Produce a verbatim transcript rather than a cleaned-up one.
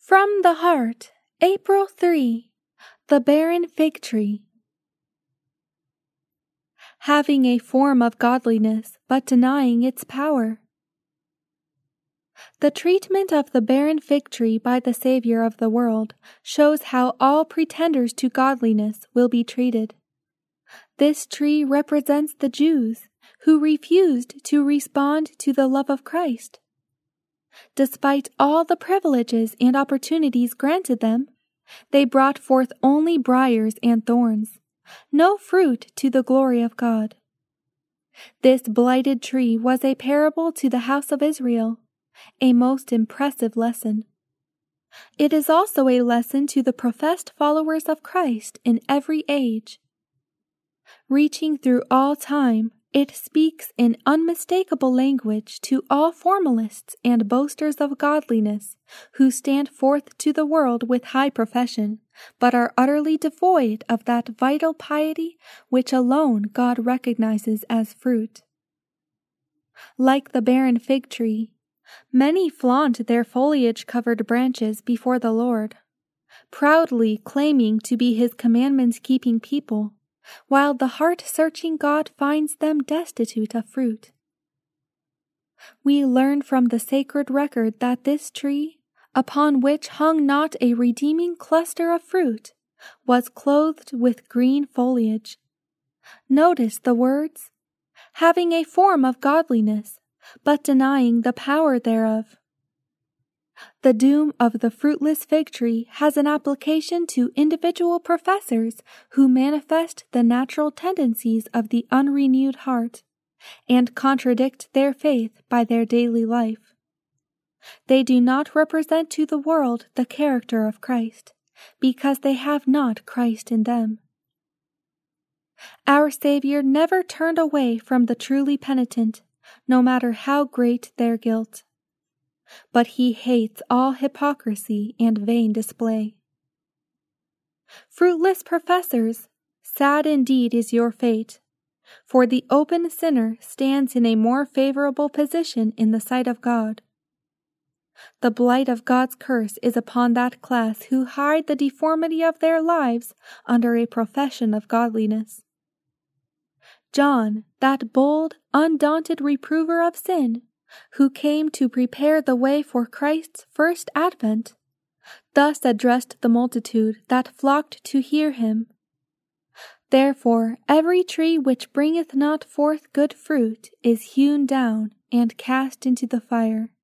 From the Heart, April third. The Barren Fig Tree. Having a form of godliness, but denying its power. The treatment of the barren fig tree by the Savior of the world shows how all pretenders to godliness will be treated. This tree represents the Jews, who refused to respond to the love of Christ. Despite all the privileges and opportunities granted them, they brought forth only briars and thorns, no fruit to the glory of God. This blighted tree was a parable to the house of Israel, a most impressive lesson. It is also a lesson to the professed followers of Christ in every age. Reaching through all time, it speaks in unmistakable language to all formalists and boasters of godliness who stand forth to the world with high profession, but are utterly devoid of that vital piety which alone God recognizes as fruit. Like the barren fig tree, many flaunt their foliage-covered branches before the Lord, proudly claiming to be His commandments-keeping people, while the heart-searching God finds them destitute of fruit. We learn from the sacred record that this tree, upon which hung not a redeeming cluster of fruit, was clothed with green foliage. Notice the words, having a form of godliness, but denying the power thereof. The doom of the fruitless fig tree has an application to individual professors who manifest the natural tendencies of the unrenewed heart and contradict their faith by their daily life. They do not represent to the world the character of Christ, because they have not Christ in them. Our Savior never turned away from the truly penitent, no matter how great their guilt. But He hates all hypocrisy and vain display. Fruitless professors, sad indeed is your fate, for the open sinner stands in a more favorable position in the sight of God. The blight of God's curse is upon that class who hide the deformity of their lives under a profession of godliness. John, that bold, undaunted reprover of sin, who came to prepare the way for Christ's first advent, thus addressed the multitude that flocked to hear him. Therefore every tree which bringeth not forth good fruit is hewn down and cast into the fire.